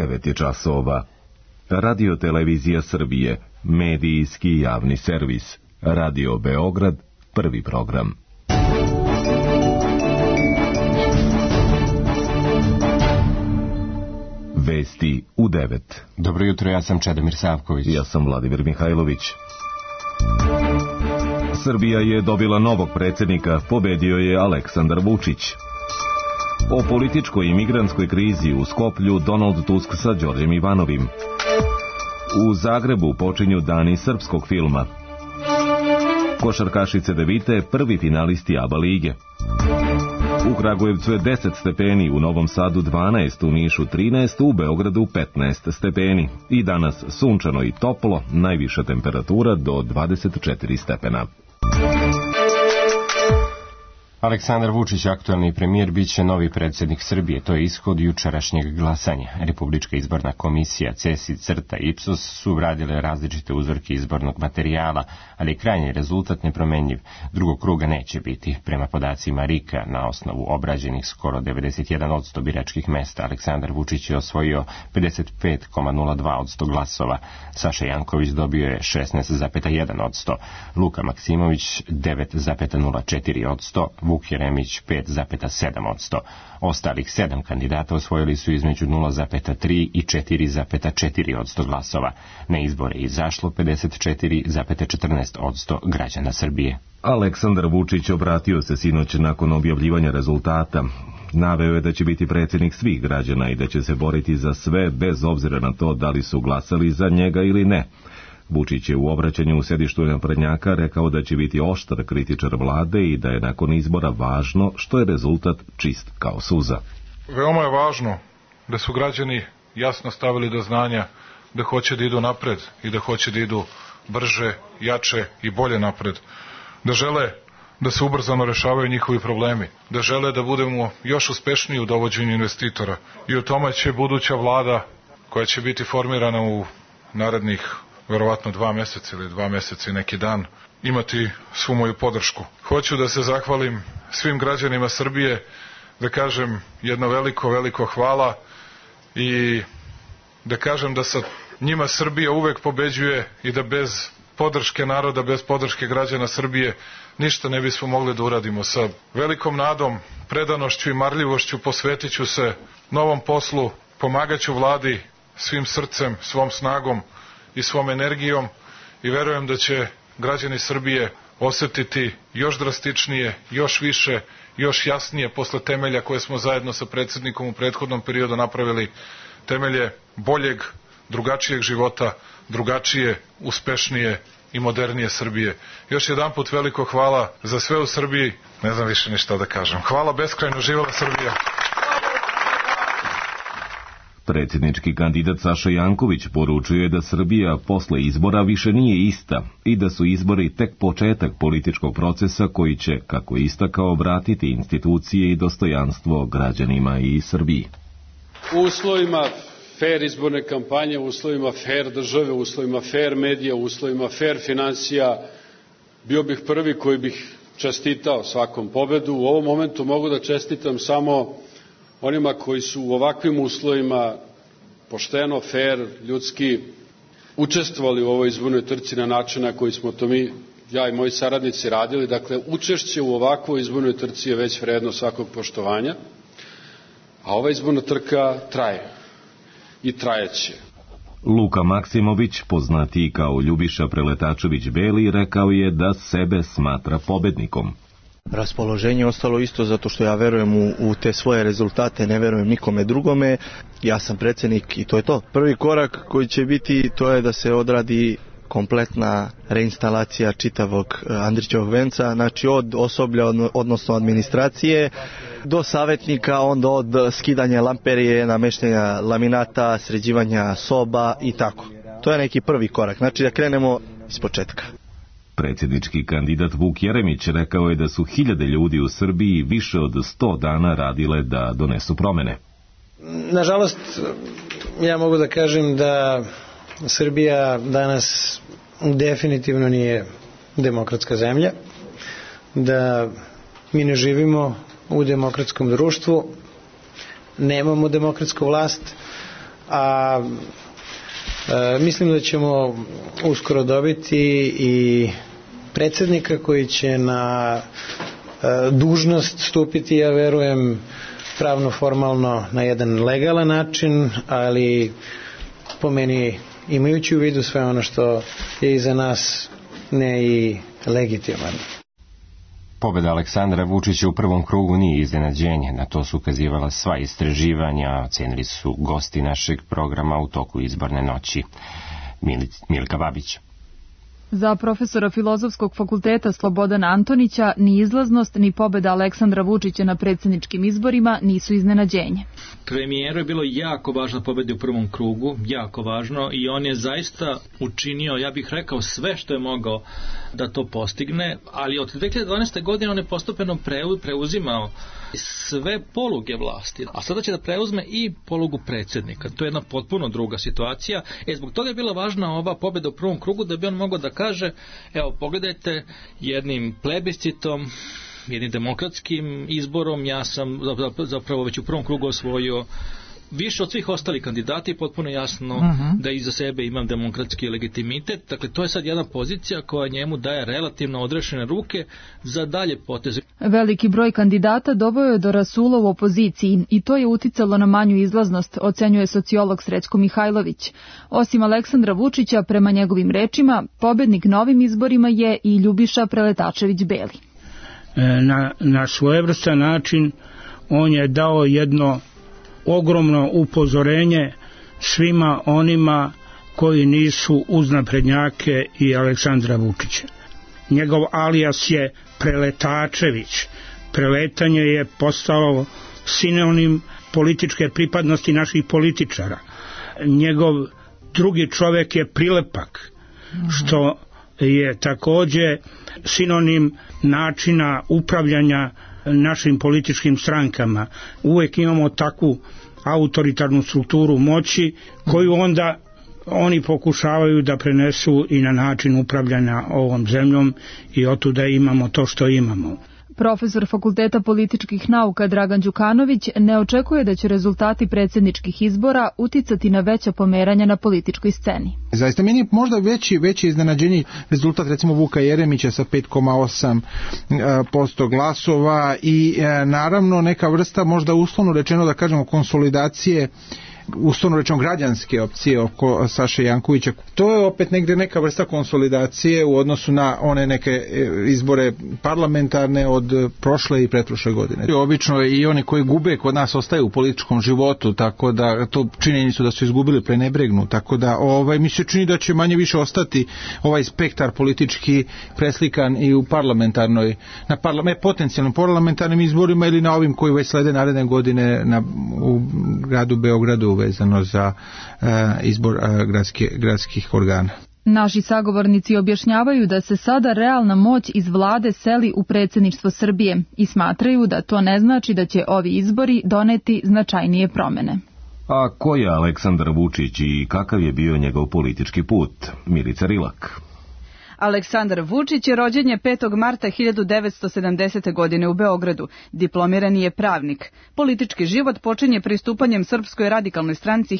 9 je časova. Radio Televizija Srbije, medijski javni servis. Radio Beograd, prvi program. Vesti u 9. Dobro jutro, ja sam Čedomir Savković. Ja sam Vladimir Mihajlović. Srbija je dobila novog predsjednika, pobedio je Aleksandar Vučić. O političkoj i migrantskoj krizi u Skoplju Donald Tusk sa Đorđem Ivanovim. U Zagrebu počinju dani srpskog filma. Košarkašice Devite, prvi finalisti ABA lige. U Kragujevcu je 10 stepeni, u Novom Sadu 12, u Nišu 13, u Beogradu 15 stepeni. I danas sunčano i toplo, najviša temperatura do 24 stepena. Aleksandar Vučić, aktuelni premijer, biće novi predsjednik Srbije. To je ishod jučerašnjeg glasanja. Republička izborna komisija, CESI, CRTA i IPSOS su radile različite uzorke izbornog materijala, ali je krajnji rezultat nepromenljiv. Drugog kruga neće biti. Prema podacima RIK-a, na osnovu obrađenih skoro 91% biračkih mesta, Aleksandar Vučić je osvojio 55,02% glasova. Saša Janković dobio je 16,1%, Luka Maksimović 9,04%, Vuk Jeremić 5,7%. Ostalih 7 kandidata osvojili su između 0,3 i 4,4% glasova. Na izbore je izašlo 54,14% građana Srbije. Aleksandar Vučić obratio se sinoć nakon objavljivanja rezultata. Naveo je da će biti predsjednik svih građana i da će se boriti za sve bez obzira na to da li su glasali za njega ili ne. Vučić je u obraćanju u sedištu naprednjaka rekao da će biti oštar kritičar vlade i da je nakon izbora važno što je rezultat čist kao suza. Veoma je važno da su građani jasno stavili do znanja da hoće da idu napred i da hoće da idu brže, jače i bolje napred. Da žele da se ubrzano rešavaju njihovi problemi. Da žele da budemo još uspešniji u dovođenju investitora. I u tome će buduća vlada, koja će biti formirana u narednih verovatno 2 meseca ili 2 meseca i neki dan, imati svu moju podršku. Hoću da se zahvalim svim građanima Srbije, da kažem jedno veliko hvala i da kažem da sa njima Srbija uvek pobeđuje i da bez podrške naroda, bez podrške građana Srbije ništa ne bismo mogli da uradimo. Sa velikom nadom, predanošću i marljivošću posvetit ću se novom poslu, pomagaću vladi svim srcem, svom snagom i svom energijom i verujem da će građani Srbije osetiti još drastičnije, još više, još jasnije posle temelja koje smo zajedno sa predsjednikom u prethodnom periodu napravili, temelje boljeg, drugačijeg života, drugačije, uspešnije i modernije Srbije. Još jedanput veliko hvala za sve u Srbiji, ne znam više ni šta da kažem. Hvala beskrajno, živela Srbija! Predsjednički kandidat Saša Janković poručuje da Srbija posle izbora više nije ista i da su izbori tek početak političkog procesa koji će, kako je istakao, vratiti institucije i dostojanstvo građanima i Srbiji. U uslovima fair izborne kampanje, u uslovima fair države, u uslovima fair medija, u uslovima fair financija, bio bih prvi koji bih čestitao svakom pobedu. U ovom momentu mogu da čestitam samo onima koji su u ovakvim uslovima pošteno, fair, ljudski učestvovali u ovoj izbornoj trci na način na koji smo to mi, ja i moji saradnici, radili. Dakle, učešće u ovakvoj izbornoj trci je već vredno svakog poštovanja, a ova izborna trka traje i trajeće. Luka Maksimović, poznatiji kao Ljubiša Preletačević-Beli, rekao je da sebe smatra pobednikom. Raspoloženje je ostalo isto zato što ja verujem u te svoje rezultate, ne verujem nikome drugome. Ja sam predsjednik i to je to. Prvi korak koji će biti to je da se odradi kompletna reinstalacija čitavog Andrićevog venca, znači od osoblja, odnosno administracije, do savjetnika, onda od skidanja lamperije, nameštenja laminata, sređivanja soba i tako. To je neki prvi korak, znači da krenemo iz početka. Predsjednički kandidat Vuk Jeremić rekao je da su 1000 ljudi u Srbiji više od 100 dana radile da donesu promene. Nažalost, ja mogu da kažem da Srbija danas definitivno nije demokratska zemlja, da mi ne živimo u demokratskom društvu, nemamo demokratsku vlast, a mislim da ćemo uskoro dobiti i predsjednika koji će na dužnost stupiti, ja verujem, pravno formalno na jedan legalan način, ali po meni, imajući u vidu sve ono što je iza nas, ne i legitiman. Pobjeda Aleksandra Vučića u prvom krugu nije iznenađenje, na to su ukazivala sva istraživanja, ocenili su gosti našeg programa u toku izborne noći. Milka Babić. Za profesora Filozofskog fakulteta Slobodana Antonića ni izlaznost ni pobjeda Aleksandra Vučića na predsjedničkim izborima nisu iznenađenje. Premijeru je bilo jako važno pobjede u prvom krugu, jako važno, i on je zaista učinio, ja bih rekao, sve što je mogao da to postigne, ali od 2012. godine on je postupeno preuzimao sve poluge vlasti, a sada će da preuzme i polugu predsjednika. To je jedna potpuno druga situacija. Zbog toga je bila važna ova pobjeda u prvom krugu, da bi on mogao da kaže, evo, pogledajte, jednim plebiscitom, jednim demokratskim izborom, ja sam zapravo već u prvom krugu osvojio više od svih ostalih kandidata i potpuno jasno da iza sebe imam demokratski legitimitet. Dakle, to je sad jedna pozicija koja njemu daje relativno odrešene ruke za dalje poteze. Veliki broj kandidata doveo je do rasula u opoziciji i to je uticalo na manju izlaznost, ocenjuje sociolog Srećko Mihajlović. Osim Aleksandra Vučića, prema njegovim rečima, pobednik na ovim izborima je i Ljubiša Preletačević-Beli. Na svojevrstan način on je dao jedno ogromno upozorenje svima onima koji nisu uz naprednjake i Aleksandra Vučića. Njegov alijas je Preletačević. Preletanje je postalo sinonim političke pripadnosti naših političara. Njegov drugi čovjek je Prilepak, što je također sinonim načina upravljanja našim političkim strankama. Uvijek imamo takvu autoritarnu strukturu moći koju onda oni pokušavaju da prenesu i na način upravljanja ovom zemljom i otuda imamo to što imamo. Profesor Fakulteta političkih nauka Dragan Đukanović ne očekuje da će rezultati predsjedničkih izbora uticati na veća pomeranja na političkoj sceni. Zaista meni je možda veći iznenađenje rezultat recimo Vuka Jeremića sa 5,8% glasova i naravno neka vrsta možda uslovno rečeno da kažemo konsolidacije, uslovno rečeno građanske opcije oko Saše Jankovića. To je opet negdje neka vrsta konsolidacije u odnosu na one neke izbore parlamentarne od prošle i pretprošle godine. Obično i oni koji gube kod nas ostaju u političkom životu, tako da to činjenicu da su izgubili prenebregnu, tako da mi se čini da će manje više ostati ovaj spektar politički preslikan i u parlamentarnoj, na potencijalnim parlamentarnim izborima ili na ovim koji već slede naredne godine u gradu Beogradu vezano za izbor gradskih organa. Naši sagovornici objašnjavaju da se sada realna moć iz vlade seli u predsjedništvo Srbije i smatraju da to ne znači da će ovi izbori doneti značajnije promjene. A ko je Aleksandar Vučić i kakav je bio njegov politički put? Milica Rilak. Aleksandar Vučić je rođen je 5. marta 1970. godine u Beogradu. Diplomirani je pravnik. Politički život počinje pristupanjem Srpskoj radikalnoj stranci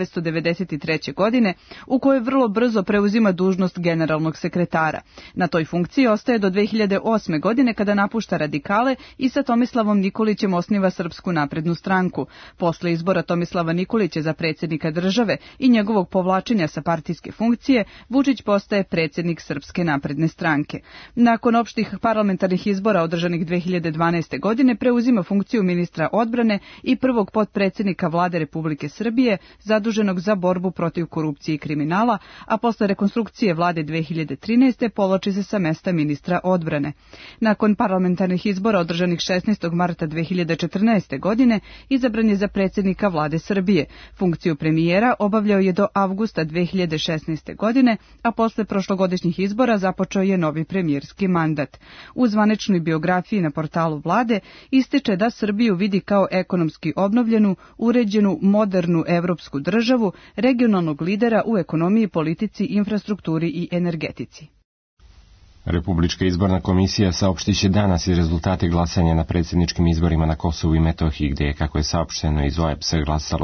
1993. godine, u kojoj vrlo brzo preuzima dužnost generalnog sekretara. Na toj funkciji ostaje do 2008. godine kada napušta radikale i sa Tomislavom Nikolićem osniva Srpsku naprednu stranku. Posle izbora Tomislava Nikolića za predsjednika države i njegovog povlačenja sa partijske funkcije, Vučić postaje predsjednik Srpske napredne stranke. Nakon opštih parlamentarnih izbora održanih 2012. godine preuzima funkciju ministra odbrane i prvog potpredsjednika vlade Republike Srbije zaduženog za borbu protiv korupcije i kriminala, a posle rekonstrukcije vlade 2013. povlači se sa mesta ministra odbrane. Nakon parlamentarnih izbora održanih 16. marta 2014. godine izabran je za predsjednika vlade Srbije. Funkciju premijera obavljao je do avgusta 2016. godine, a posle prošlogodišnjih izbora započeo je novi premijerski mandat. U zvaničnoj biografiji na portalu vlade ističe da Srbiju vidi kao ekonomski obnovljenu, uređenu, modernu evropsku državu, regionalnog lidera u ekonomiji, politici, infrastrukturi i energetici. Republička izborna komisija saopštiće danas i rezultate glasanja na predsjedničkim izborima na Kosovu i Metohiji, gdje je, kako je saopšteno iz OEBS-a, glasalo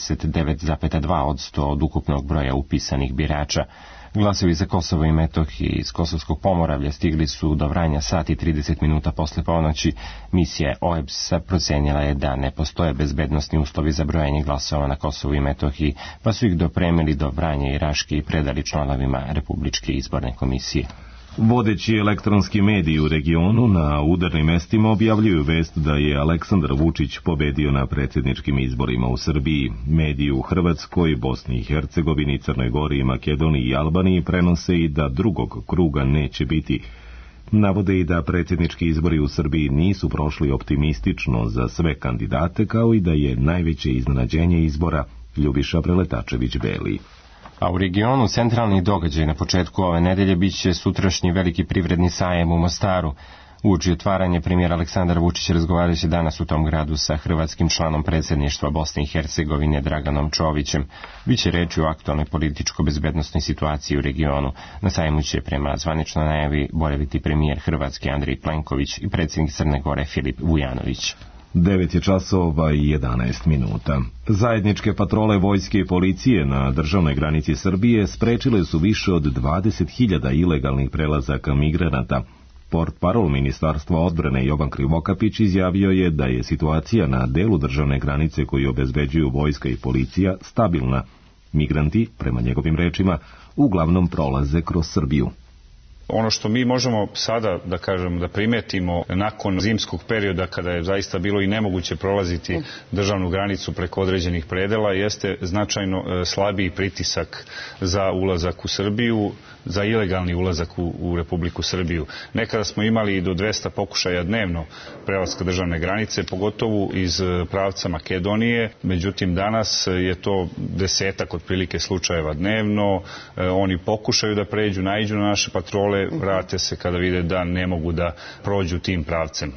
39,2% od ukupnog broja upisanih birača. Glasovi za Kosovo i Metohiji iz Kosovskog Pomoravlja stigli su do Vranja sat i 30 minuta posle ponoći. Misija OEBS-a procenila je da ne postoje bezbednosni uslovi za brojanje glasova na Kosovu i Metohiji, pa su ih dopremili do Vranja i Raške i predali članovima Republičke izborne komisije. Vodeći elektronski mediji u regionu na udarnim mestima objavljuju vest da je Aleksandar Vučić pobedio na predsjedničkim izborima u Srbiji. Mediji u Hrvatskoj, Bosni i Hercegovini, Crnoj Gori, Makedoniji i Albaniji prenose i da drugog kruga neće biti. Navode i da predsjednički izbori u Srbiji nisu prošli optimistično za sve kandidate, kao i da je najveće iznenađenje izbora Ljubiša Preletačević-Beli. A u regionu centralni događaj na početku ove nedelje biće sutrašnji veliki privredni sajem u Mostaru. Uoči otvaranje premijer Aleksandar Vučić razgovarat će danas u tom gradu sa hrvatskim članom predsjedništva Bosne i Hercegovine Draganom Čovićem. Biće reći o aktualnoj političko-bezbednosnoj situaciji u regionu. Na sajmu će prema zvaničnoj najavi boraviti premijer Hrvatske Andrej Plenković i predsjednik Crne Gore Filip Vujanović. 9 je časova i 11 minuta. Zajedničke patrole vojske i policije na državnoj granici Srbije sprečile su više od 20.000 ilegalnih prelazaka migranata. Portparol Ministarstva odbrane Jovan Krivokapić izjavio je da je situacija na delu državne granice koju obezbeđuju vojska i policija stabilna. Migranti, prema njegovim rečima, uglavnom prolaze kroz Srbiju. Ono što mi možemo sada da primetimo nakon zimskog perioda kada je zaista bilo i nemoguće prolaziti državnu granicu preko određenih predela jeste značajno slabiji pritisak za ulazak u Srbiju, za ilegalni ulazak u Republiku Srbiju. Nekada smo imali do 200 pokušaja dnevno prelaska državne granice, pogotovo iz pravca Makedonije, međutim danas je to 10-ak otprilike slučajeva dnevno. Oni pokušaju da pređu, naiđu na naše patrole, vrate se kada vide da ne mogu da prođu tim pravcem.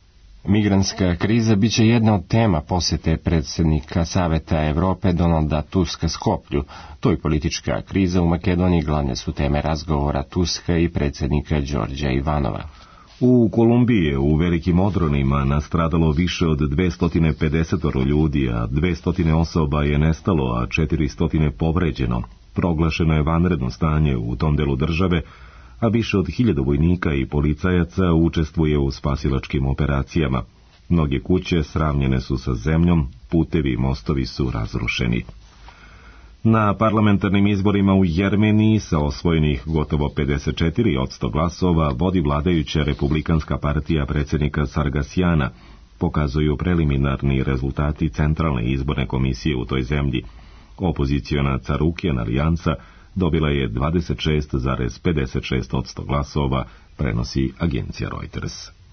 Migrantska kriza biće jedna od tema posjete predsjednika Saveta Evrope Donalda Tuska Skoplju. To je politička kriza u Makedoniji, glavne su teme razgovora Tuska i predsjednika Đorđa Ivanova. U Kolumbiji je u velikim odronima nastradalo više od 250 ljudi, a 200 osoba je nestalo, a 400 povređeno. Proglašeno je vanredno stanje u tom delu države, a više od 1000 vojnika i policajaca učestvuje u spasilačkim operacijama. Mnoge kuće sravnjene su sa zemljom, putevi i mostovi su razrušeni. Na parlamentarnim izborima u Jermeniji sa osvojenih gotovo 54% glasova vodi vladajuća republikanska partija predsjednika Sargasjana, pokazuju preliminarni rezultati Centralne izborne komisije u toj zemlji. Opoziciona Carukjan alijansa dobila je 26,56% glasova, prenosi agencija Reuters.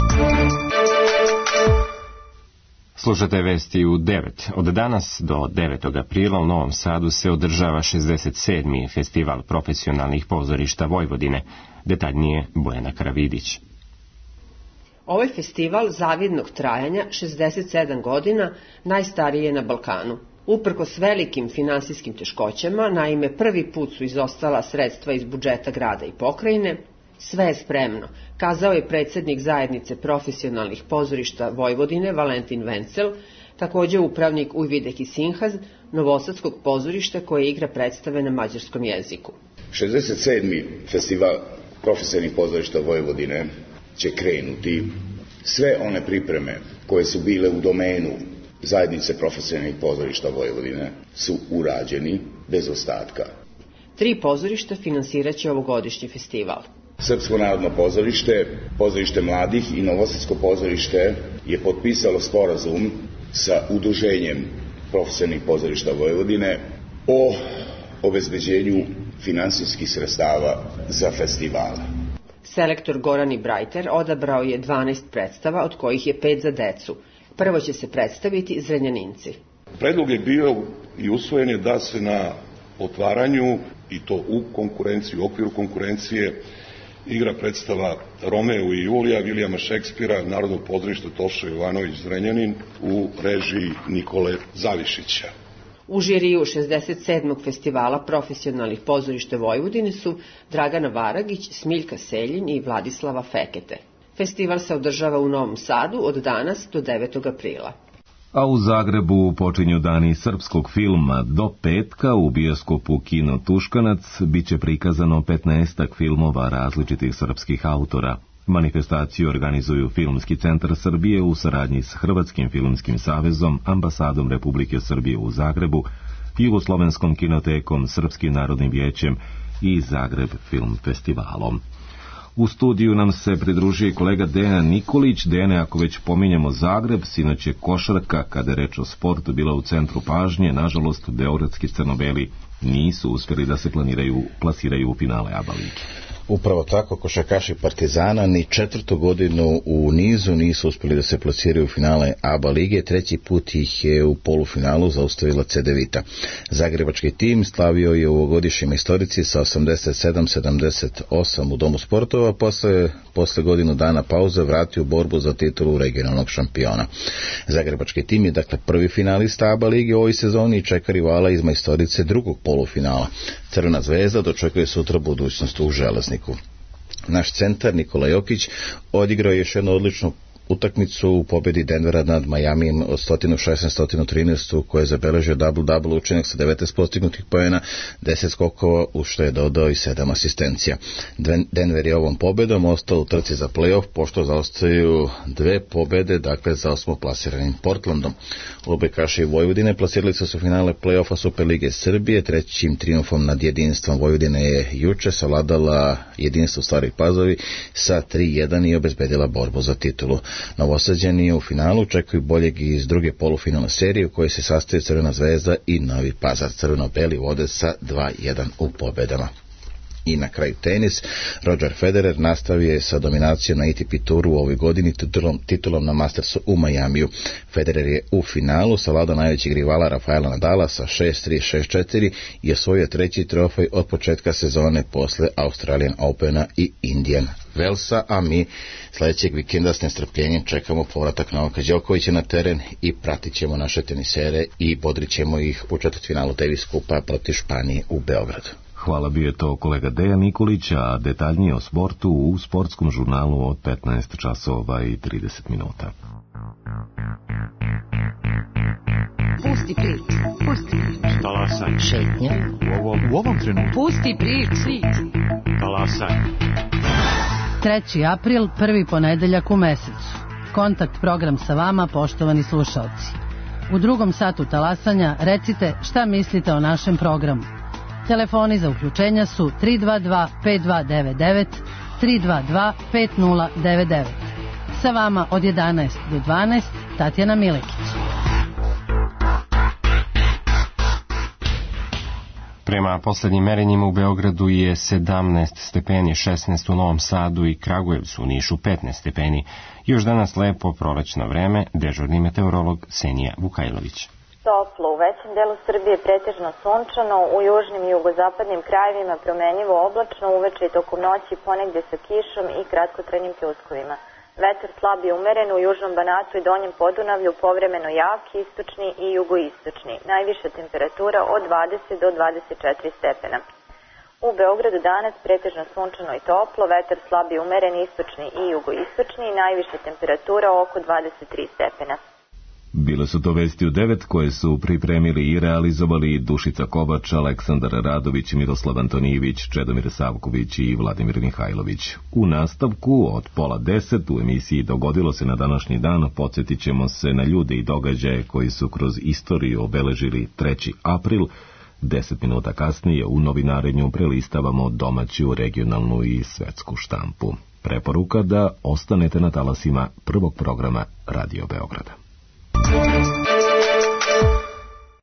Slušate vesti u 9. Od danas do 9. aprila u Novom Sadu se održava 67. festival profesionalnih pozorišta Vojvodine. Detaljnije Bojana Karavidić. Ovaj festival zavidnog trajanja, 67 godina, najstariji je na Balkanu. Uprkos velikim finansijskim teškoćama, naime prvi put su izostala sredstva iz budžeta grada i pokrajine, sve je spremno, kazao je predsjednik zajednice profesionalnih pozorišta Vojvodine Valentin Vencel, također upravnik Ujvideki Sinhaz, novosadskog pozorišta koje igra predstave na mađarskom jeziku. 67. festival profesionalnih pozorišta Vojvodine će krenuti. Sve one pripreme koje su bile u domenu zajednice profesionalnih pozorišta Vojvodine su urađeni bez ostatka. 3 pozorišta finansirat će ovogodišnji festival. Srpsko narodno pozorište, pozorište mladih i Novosadsko pozorište je potpisalo sporazum sa udruženjem profesionalnih pozorišta Vojvodine o obezbeđenju finansijskih sredstava za festival. Selektor Goran Ibrajter odabrao je 12 predstava, od kojih je 5 za decu. Prvo će se predstaviti Zrenjaninci. Predlog je bio i usvojen je da se na otvaranju, i to u konkurenciji, u okviru konkurencije, igra predstava Romeo i Julija Vilijama Šekspira, Narodnog pozorišta Toša Jovanović Zrenjanin u režiji Nikole Zavišića. U žiriju 67. festivala profesionalnih pozorišta Vojvodine su Dragana Varagić, Smiljka Seljin i Vladislava Fekete. Festival se održava u Novom Sadu od danas do 9. aprila. A u Zagrebu počinju dani srpskog filma. Do petka u bioskopu Kino Tuškanac biće prikazano 15 filmova različitih srpskih autora. Manifestaciju organizuju Filmski centar Srbije u saradnji s Hrvatskim filmskim savezom, ambasadom Republike Srbije u Zagrebu, Jugoslovenskom kinotekom, Srpskim narodnim vijećem i Zagreb film festivalom. U studiju nam se pridružuje kolega Dejan Nikolić. Dejane, ako već pominjemo Zagreb, sinoć je košarka, kada je reč o sportu, bila u centru pažnje. Nažalost, beogradski crno-beli nisu uspjeli da se plasiraju u finale ABA lige. Upravo tako, košarkaši Partizana ni 4. godinu u nizu nisu uspjeli da se plasiraju u finale ABA lige. 3. put ih je u polufinalu zaustavila Cedevita. Zagrebački tim slavio je u ovogodišnjem istorici sa 87-78 u Domu sportova, posle godinu dana pauze vratio borbu za titulu regionalnog šampiona. Zagrebački tim je dakle prvi finalista ABA lige u ovoj sezoni i čeka rivala iz majstorice drugog polufinala. Crvena zvezda dočekuje sutra budućnost u Železniku. Naš centar Nikola Jokić odigrao je još jednu odličnu utakmicu u pobjedi Denvera nad Majamijem od 116-113, koje je zabeležio double-double učinak sa 19 postignutih poena, 10 skokova, u što je dodao i 7 asistencija. Denver je ovom pobjedom ostao u trci za play-off, pošto zaostaju 2 pobjede, dakle za 8. plasiranim Portlandom. Odbojkaši Vojvodine plasirali su finale play-offa Superlige Srbije. Trećim trijumfom nad Jedinstvom Vojvodine je juče savladala Jedinstvo Stari Pazovi sa 3-1 i obezbedila borbu za titulu. Novosađeni u finalu čekaju boljeg iz druge polufinalne serije u kojoj se sastaju Crvena zvezda i Novi Pazar. Crveno-beli vode sa 2-1 u pobedama. I na kraju tenis. Roger Federer nastavio je sa dominacijom na ATP turu u ovoj godini titulom na Mastersu u Majamiju. Federer je u finalu savladao najvećeg rivala Rafaela Nadala sa 6-3, 6-4 i osvojio 3. trofej od početka sezone posle Australian Opena i Indian Wellsa, a mi sljedećeg vikenda s nestrpljenjem čekamo povratak Novaka Đokovića na teren i pratit ćemo naše tenisere i bodrit ćemo ih u četvrtfinalu Davis Kupa protiv Španije u Beogradu. Hvala, bio je to kolega Dejan Nikolić, a detaljnije o sportu u sportskom žurnalu od 15 časova i 30 minuta. Pusti priču. Talasaj. Šetnja. U ovom trenutku. Pusti priču. Talasaj. 3. april, prvi ponedeljak u mesecu. Kontakt program sa vama, poštovani slušalci. U drugom satu talasanja recite šta mislite o našem programu. Telefoni za uključenja su 322-5299, 322-5099. Sa vama od 11 do 12, Tatjana Milekić. Prema posljednjim merenjima u Beogradu je 17 stepeni, 16 u Novom Sadu i Kragujevcu, u Nišu 15 stepeni. Još danas lepo prolećno vreme, dežurni meteorolog Senija Vukajlović. Toplo, u većem delu Srbije pretežno sunčano, u južnim i jugozapadnim krajevima promenjivo oblačno, uveče i tokom noći ponegdje sa kišom i kratkotrajnim pljuskovima. Vetar slab i umeren u južnom Banatu i donjem Podunavlju, povremeno jak, istočni i jugoistočni. Najviša temperatura od 20 do 24 stepena. U Beogradu danas pretežno sunčano i toplo, vetar slab i umeren, istočni i jugoistočni, najviša temperatura oko 23 stepena. Bile su to vesti u 9 koje su pripremili i realizovali Dušica Kovač, Aleksandar Radović, Miroslav Antonijević, Čedomir Savković i Vladimir Mihajlović. U nastavku od 9:30 u emisiji Dogodilo se na današnji dan podsjetit ćemo se na ljude i događaje koji su kroz istoriju obeležili 3. april. 10 minuta kasnije u novinarenju prelistavamo domaću, regionalnu i svetsku štampu. Preporuka da ostanete na talasima prvog programa Radio Beograda.